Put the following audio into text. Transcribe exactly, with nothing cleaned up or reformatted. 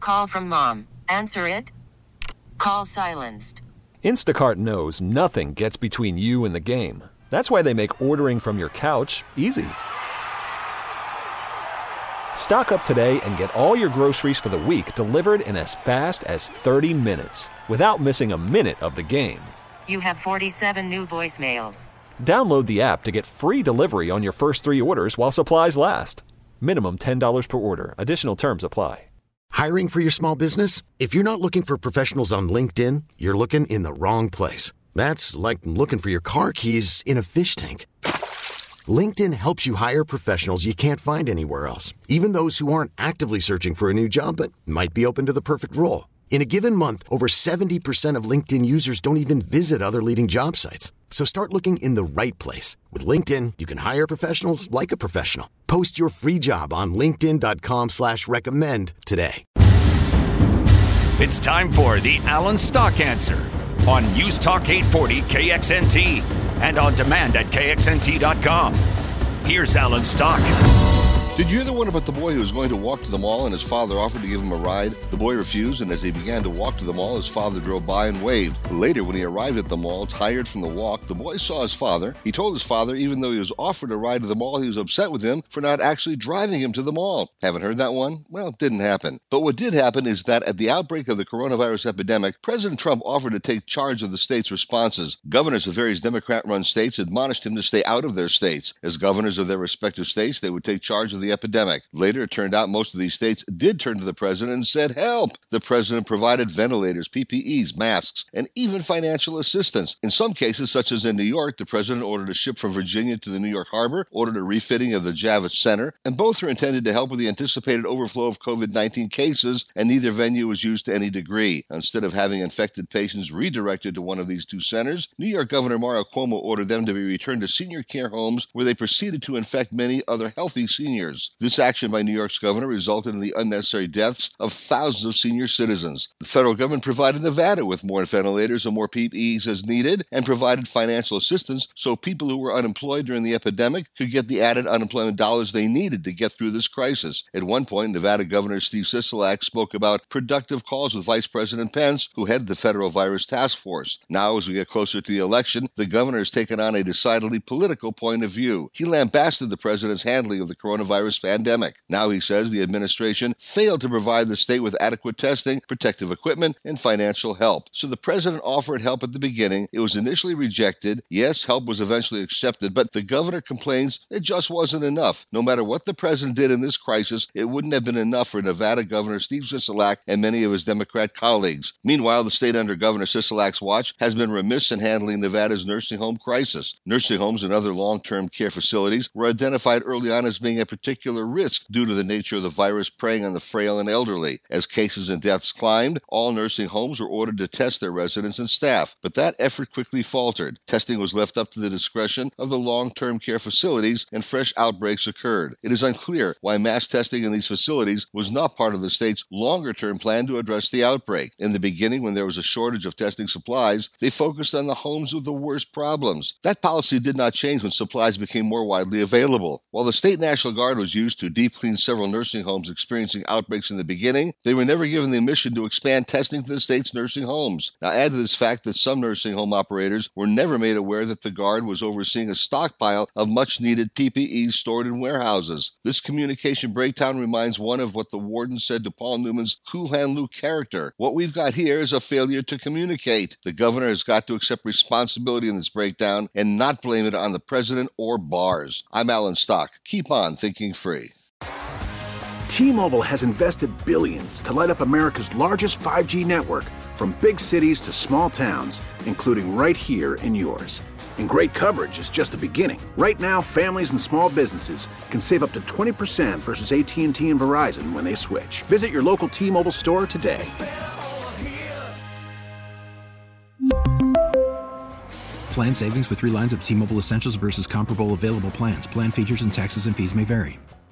call from mom. Answer it. Call silenced. Instacart knows nothing gets between you and the game. That's why they make ordering from your couch easy. Stock up today and get all your groceries for the week delivered in as fast as thirty minutes without missing a minute of the game. You have forty-seven new voicemails. Download the app to get free delivery on your first three orders while supplies last. Minimum ten dollars per order. Additional terms apply. Hiring for your small business? If you're not looking for professionals on LinkedIn, you're looking in the wrong place. That's like looking for your car keys in a fish tank. LinkedIn helps you hire professionals you can't find anywhere else, even those who aren't actively searching for a new job but might be open to the perfect role. In a given month, over seventy percent of LinkedIn users don't even visit other leading job sites. So start looking in the right place. With LinkedIn, you can hire professionals like a professional. Post your free job on linkedin.com slash recommend today. It's time for the Alan Stock Answer on News Talk eight forty K X N T and on demand at K X N T dot com. Here's Alan Stock. Did you hear the one about the boy who was going to walk to the mall and his father offered to give him a ride? The boy refused, and as he began to walk to the mall, his father drove by and waved. Later, when he arrived at the mall, tired from the walk, the boy saw his father. He told his father, even though he was offered a ride to the mall, he was upset with him for not actually driving him to the mall. Haven't heard that one? Well, it didn't happen. But what did happen is that at the outbreak of the coronavirus epidemic, President Trump offered to take charge of the state's responses. Governors of various Democrat-run states admonished him to stay out of their states. As governors of their respective states, they would take charge of the epidemic. Later, it turned out most of these states did turn to the president and said, help! The president provided ventilators, P P Es, masks, and even financial assistance. In some cases, such as in New York, the president ordered a ship from Virginia to the New York harbor, ordered a refitting of the Javits Center, and both are intended to help with the anticipated overflow of covid nineteen cases, and neither venue was used to any degree. Instead of having infected patients redirected to one of these two centers, New York Governor Mario Cuomo ordered them to be returned to senior care homes where they proceeded to infect many other healthy seniors. This action by New York's governor resulted in the unnecessary deaths of thousands of senior citizens. The federal government provided Nevada with more ventilators and more P P Es as needed and provided financial assistance so people who were unemployed during the epidemic could get the added unemployment dollars they needed to get through this crisis. At one point, Nevada Governor Steve Sisolak spoke about productive calls with Vice President Pence, who headed the federal virus task force. Now, as we get closer to the election, the governor has taken on a decidedly political point of view. He lambasted the president's handling of the coronavirus pandemic. Now he says the administration failed to provide the state with adequate testing, protective equipment, and financial help. So the president offered help at the beginning. It was initially rejected. Yes, help was eventually accepted, but the governor complains it just wasn't enough. No matter what the president did in this crisis, it wouldn't have been enough for Nevada Governor Steve Sisolak and many of his Democrat colleagues. Meanwhile, the state under Governor Sisolak's watch has been remiss in handling Nevada's nursing home crisis. Nursing homes and other long-term care facilities were identified early on as being a particular risk due to the nature of the virus preying on the frail and elderly. As cases and deaths climbed, all nursing homes were ordered to test their residents and staff, but that effort quickly faltered. Testing was left up to the discretion of the long-term care facilities, and fresh outbreaks occurred. It is unclear why mass testing in these facilities was not part of the state's longer-term plan to address the outbreak. In the beginning, when there was a shortage of testing supplies, they focused on the homes with the worst problems. That policy did not change when supplies became more widely available. While the State National Guard was used to deep clean several nursing homes experiencing outbreaks in the beginning, they were never given the mission to expand testing to the state's nursing homes. Now add to this fact that some nursing home operators were never made aware that the Guard was overseeing a stockpile of much-needed P P Es stored in warehouses. This communication breakdown reminds one of what the warden said to Paul Newman's Cool Hand Luke character. What we've got here is a failure to communicate. The governor has got to accept responsibility in this breakdown and not blame it on the president or bars. I'm Alan Stock. Keep on thinking free. T-Mobile has invested billions to light up America's largest five G network, from big cities to small towns, including right here in yours. And great coverage is just the beginning. Right now, families and small businesses can save up to twenty percent versus A T and T and Verizon when they switch. Visit your local T-Mobile store today. Plan savings with three lines of T-Mobile Essentials versus comparable available plans. Plan features and taxes and fees may vary.